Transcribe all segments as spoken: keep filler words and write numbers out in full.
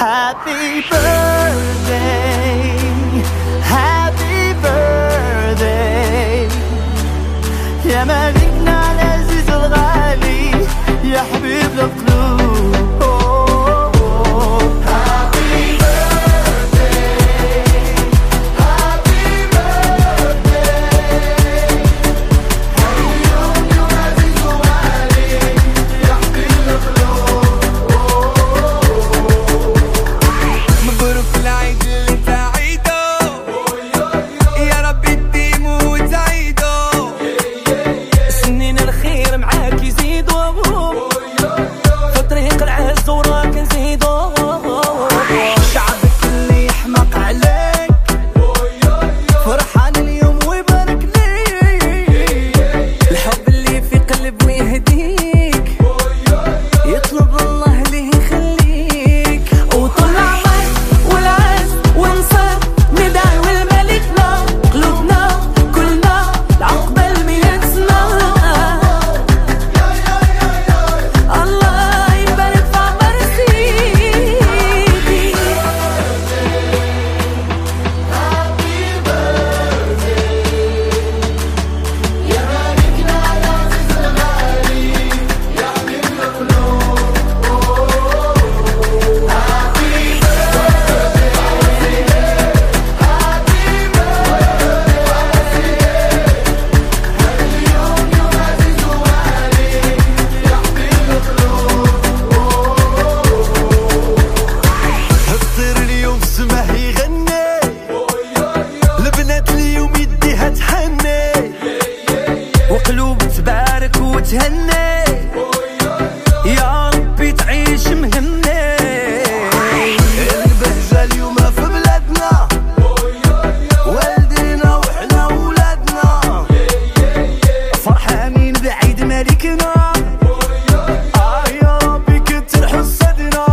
Happy birthday, happy birthday يا مالكنا العزيز الغالي يا حبيب القلوب. وقلوب تبارك وتهني يا ربي تعيش مهني. البهجة اليوم في بلادنا والدينا وحنا ولادنا فرحانين بعيد ملكنا. آه يا ربي كتر حسدنا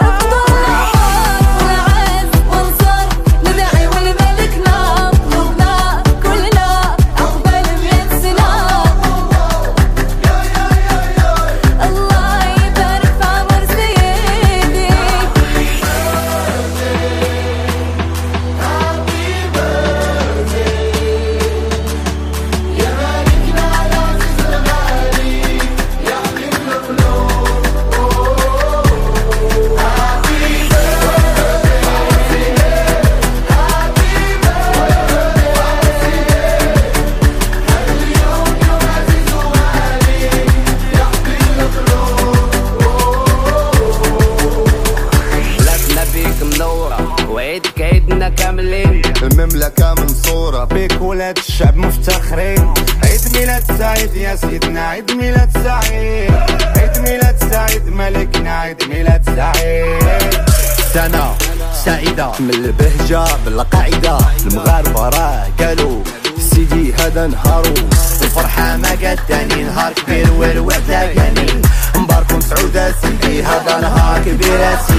وعيدك عيدنا كاملين المملكة منصورة بيك ولاد الشعب مفتخرين. عيد ميلاد سعيد يا سيدنا عيد ميلاد سعيد عيد ميلاد سعيد ملكنا عيد ميلاد سعيد. سنة سعيدة من البهجة بالقاعدة المغاربة راه قالوا سيدي هذا نهارو الفرحة ما قد تاني نهار كبير والوعدة قاني مباركم سعودة سيدي هذا نهار كبير.